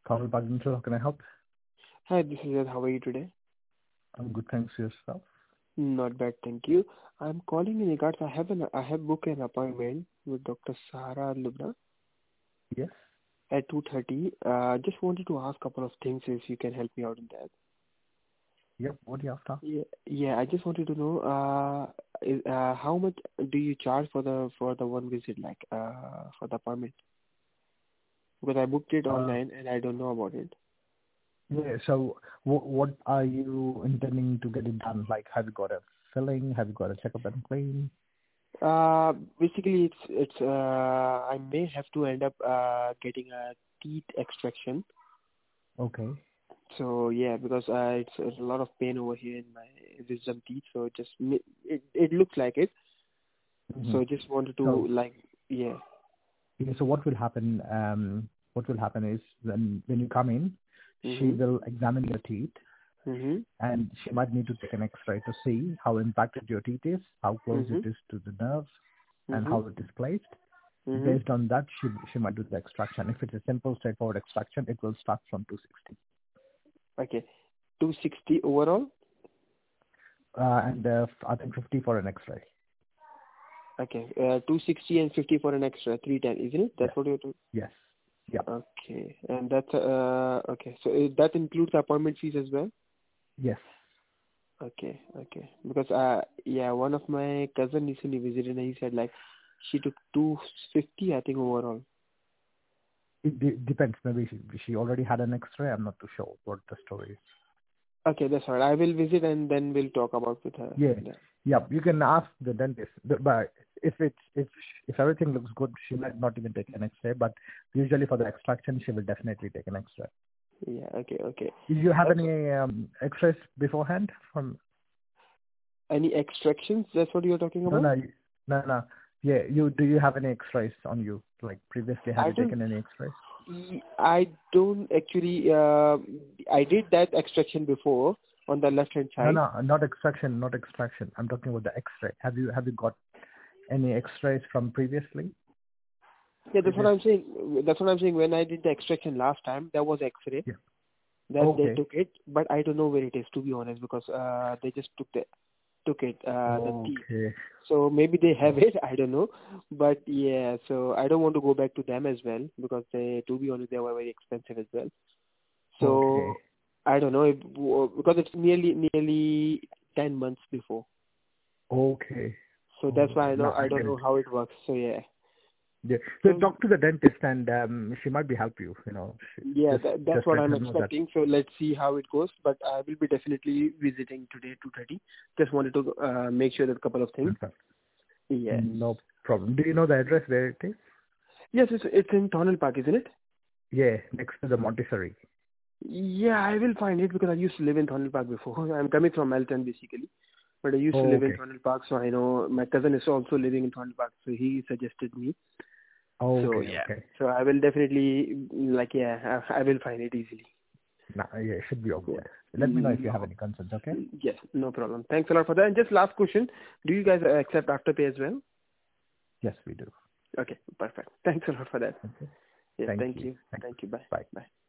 Carl Bagdintel, how can I help? Hi, this is Ed. How are you today? I'm good, thanks. Yourself? Not bad, thank you. I'm calling in regards. I have booked an appointment with Dr. Sahara Lubna Yes. at 2:30. Just wanted to ask a couple of things if you can help me out in that. Yep. What do you have to? Yeah. I just wanted to know how much do you charge for the one visit, like for the appointment? Because I booked it online and I don't know about it. Yeah. So, what are you intending to get it done? Like, have you got a filling? Have you got a checkup and clean? Basically, it's I may have to end up getting a teeth extraction. Okay. So yeah, because it's a lot of pain over here in my wisdom teeth. So it looks like it. Mm-hmm. So just wanted to So, yeah. yeah, so what will happen? What will happen is when you come in, she will examine your teeth, and she might need to take an X-ray to see how impacted your teeth is, how close it is to the nerves, and how it is placed. Based on that, she might do the extraction. If it's a simple, straightforward extraction, it will start from 260. Okay, 260 overall. And I think 50 for an X-ray. Okay, 260 and 50 for an extra 310, isn't it? That's what you're doing. Yes. Yeah. Okay, and that's okay. So that includes appointment fees as well. Yes. Okay. Because one of my cousin recently visited and he said like she took 250, I think, overall. It depends. Maybe she already had an X-ray. I'm not too sure what the story is. Okay, that's all right. I will visit and then we'll talk about with her. Yeah. Yeah. You can ask the dentist, but if everything looks good, she might not even take an X-ray. But usually for the extraction, she will definitely take an X-ray. Yeah. Okay. Did you have any X-rays beforehand from? Any extractions? That's what you're talking about? No. Yeah. Do you have any X-rays on you? Like previously, have you taken any X-rays? I don't actually. I did that extraction before on the left hand side. No, not extraction. I'm talking about the X-ray. Have you got any X-rays from previously? Yeah, that's what I'm saying. When I did the extraction last time, there was X-ray. Yeah. They took it, but I don't know where it is, to be honest, because they just took it, the teeth. So maybe they have it, I don't know. But yeah, so I don't want to go back to them as well because to be honest, they were very expensive as well. So I don't know because it's nearly 10 months before. Okay. So that's why I don't know how it works. So yeah. Yeah. So talk to the dentist and she might be help you. That's what I'm expecting. So let's see how it goes. But I will be definitely visiting today 2:30. Just wanted to make sure that a couple of things. Yeah. No problem. Do you know the address where it is? Yes, it's in Tonal Park, isn't it? Yeah, next to the Montessori. Yeah, I will find it because I used to live in Tonal Park before. I'm coming from Melton basically. But I used to live in Tonal Park, so I know my cousin is also living in Tonal Park, so he suggested me. So I will definitely, I will find it easily. It should be all good. Let me know if you have any concerns, okay? Yes, no problem. Thanks a lot for that. And just last question, do you guys accept Afterpay as well? Yes, we do. Okay, perfect. Thanks a lot for that. Okay. Yeah, Thank you. Thank you. Bye. Bye. Bye.